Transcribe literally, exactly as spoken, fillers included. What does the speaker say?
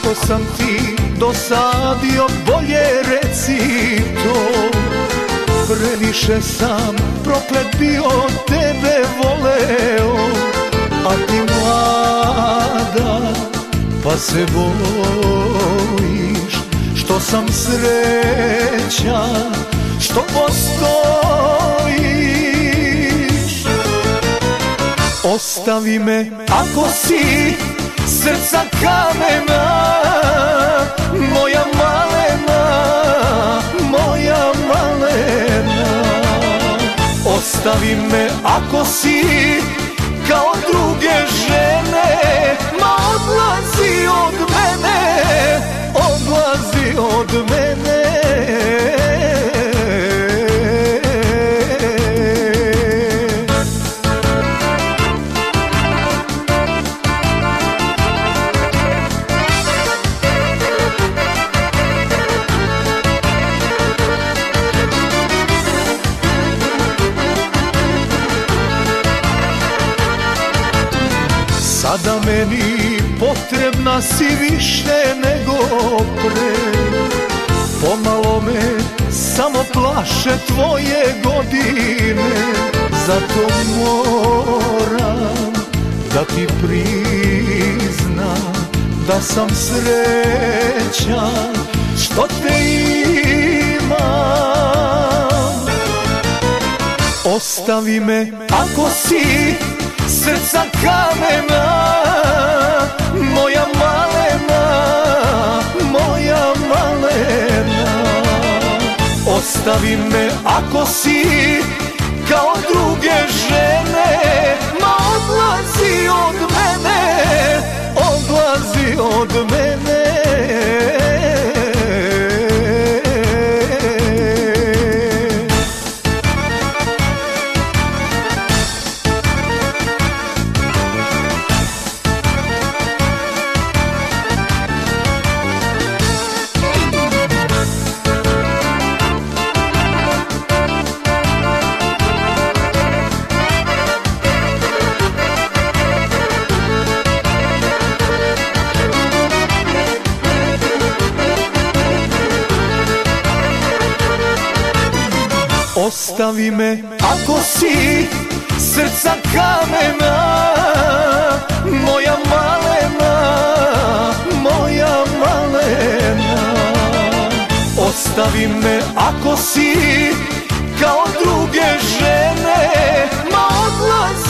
Ako sam ti dosadio, bolje reci to. Previše sam proklet bio, tebe voleo, a ti mlada, pa se bojiš što sam srećan, što postojiš. Ostavi me ako si srca kamena, moja malena, moja malena. Ostavi me ako si kao druge žene, ma odlazi od mene, odlazi od mene. Sada meni potrebna si više nego pre. Pomalo me samo plaše tvoje godine, zato moram da ti priznam da sam srećan što te imam. Ostavi me ako si srca kamena, moja malena, moja malena. Ostavi me ako si kao druge žene, ma odlazi od mene, odlazi od mene. Ostavi me ako si srca kamena, moja malena, moja malena. Ostavi me ako si kao druge žene, ma odlazi